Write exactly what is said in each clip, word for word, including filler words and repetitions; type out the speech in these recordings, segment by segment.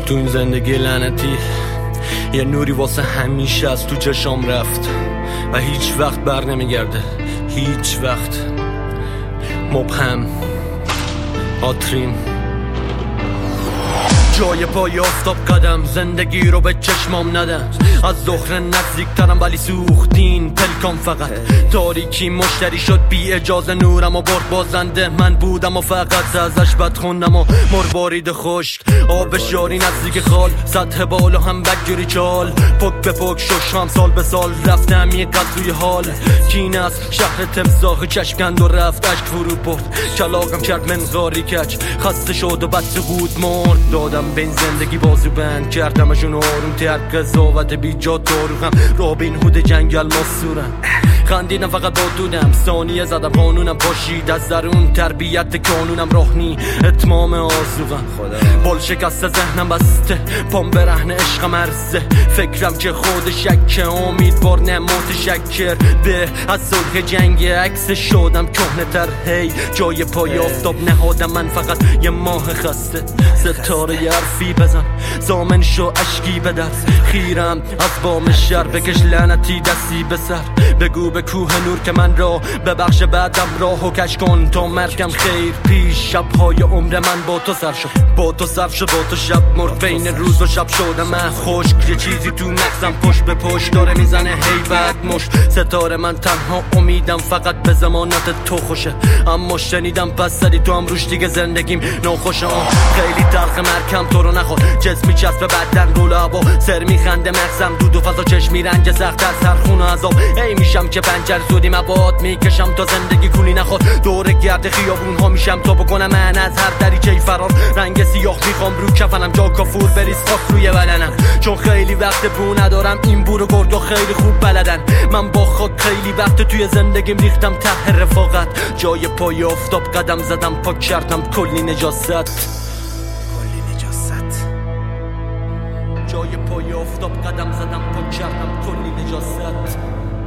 تو این زندگی لعنتی یه نوری واسه همیشه از تو چشام رفت و هیچ وقت بر نمیگرده، هیچ وقت. مبهم آترین جای پای آفتاب قدم، زندگی رو به چشمام ندم. از ظهر نزدیک ترم ولی سوختین پلکام فقط. تاریکی مشتری شد بی اجازه نورم و برد بازنده. من بودم و فقط ازش بد خوندم و مربارید خشک. آب شاری نزدیک خال، سطح بالا هم بگیری چال. پک به پک شش هم سال به سال رفتم یه قد روی حال. کین از شهر تمساح چشکند و رفت اشک فرو برد. کلاغم کرد منقاری کچ، خسته شد و بد بود مرد. دادم به این زندگی بازو بند، کردمشون آروم تر. قضاوت بیجا داروغم، رابین هود جنگل ماسورم. خندیدم فقط با دودم، ثانیه زدم قانونم پاشید از درون. تربیت کانونم راهنی اتمام آزوغم. بال شکسته ذهنم بسته، پام برهن عشقم عرضه. فکرم که خود شکه، امیدوار نه متشکر. به از صلح جنگ عکس شدم کهنه تر. هی جای پای آفتاب نهادم من فقط یه ماه خسته. ستاره یه حرفی بزن، زامن شو اشکی به دست. خیرم از بام شهر، بکش لعنتی دستی به سر. بگو به کوه نور که من را ببخش، بعدم راه و کش کن تا مرگم خیر پیش. شبهای عمر من با تو سر شد، با تو صرف شد، با تو شب مرد. بین روز و شب شدم من خشک، یه چیزی تو مغزم پشت به پشت داره میزنه هیبت مشت. ستاره من تنها امیدم فقط به ضمانت تو خوشه. اما شنیدم پس سری تو هم روش دیگه زندگیم ناخوشه. خیلی تلخ مرکم تو رو نخور، جسمی چسب بدن رو لبا. سر میخنده مغزم دود و فضا، چشمی رنج سخت از سرخون و عذاب. ای میشم که پنجر زودی مباد میکشم تا زندگی کولی نخور. دور گرد خیابون ها میشم تا بکنم من از هر دریچه فرار. رنگ سیاه میخوام رو کفنم، جا کافور بریز خاک روی بدنم. چون خیلی وقت بو ندارم، این بور و گرگا خیلی خوب بلدن. من با خاک خیلی وقت توی زندگیم ریختم ته رفاقت. جای پای آفتاب قدم زدم، پاک کردم کلی نجاست. کلی نجاست. جای پای آفتاب قدم زدم، پاک کردم کلی نجاست.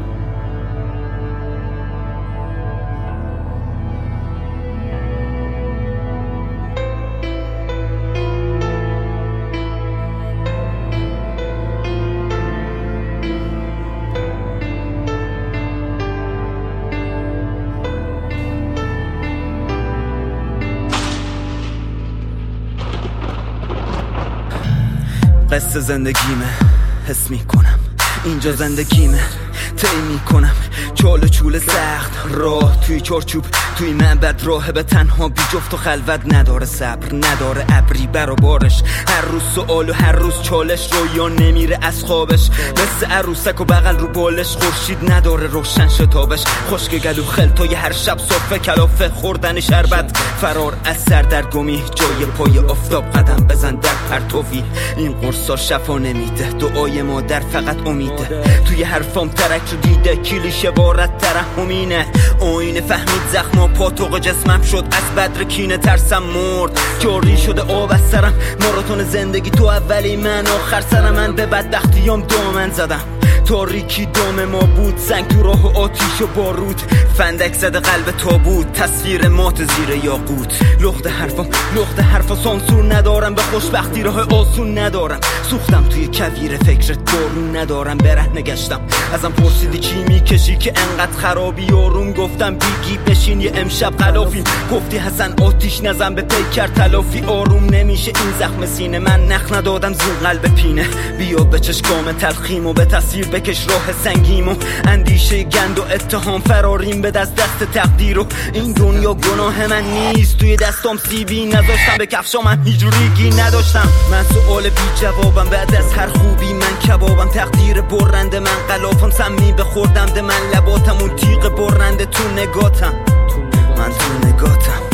قصه زندگیمه، حس میکنم اینجا زندگیمه. طی میکنم چال چول سخت راه توی چارچوب، توی معبد راه به تنها بی جفت و خلوت. نداره صبر، نداره ابری بر و بارش. هر روز سوال و هر روز چالش، رویا نمیره از خوابش. مثل عروسک و بغل رو بالش، خورشید نداره روشن شتابش. خشک گلو خلطای هر شب صبح کلافه خوردن شربت. فرار از سردرگمی، جای پای آفتاب قدم بزن در پرتوی. این قرصا شفا نمیده، دعای مادر فقط امیده. توی حرفام ترک رو دیده، کلیشه بارت ترحمینه. آینه فهمید زخما پاتوق جسمم شد، از بدر کینه ترسم مرد. جاری شده آب از سرم، ماراتون زندگی تو اولی من آخر سرم. من به بدبختیام دامن زدم، تاریکی دام ما بود. سنگ تو راه و آتیش و بارود، فندک زده قلب تابوت. تصویر مات زیر یاقوت. لخت حرفم، لخت حرفا سانسور ندارم. به خوشبختی راه آسون ندارم. سوختم توی کویر فکرت، بارون ندارم. برهنه گشتم، ازم پرسیدی چی میکشی که انقدر خرابی. آروم گفتم بیگی بشین یه امشب غلافیم. گفتی حسن آتیش نزن به پیکر تلافی. آروم نمیشه این زخم سینه، من نخ ندادم زون قلب پینه. بیا به چشکام تلخیم و به تصویر بکش راه سنگیم. و اندیشه گند و اتهام فراریم به دست دست تقدیر. و این دنیا گناه من نیست، توی دستام سیبی نذاشتم. به کفشام هم هیچ ریگی نداشتم. من سؤال بی جوابم، بعد از هر خوبی من کبابم. تقدیر برنده من غلافم، سمی بخوردم ده من لباتم. اون تیغ برنده تو نگاتم، من تو نگاتم.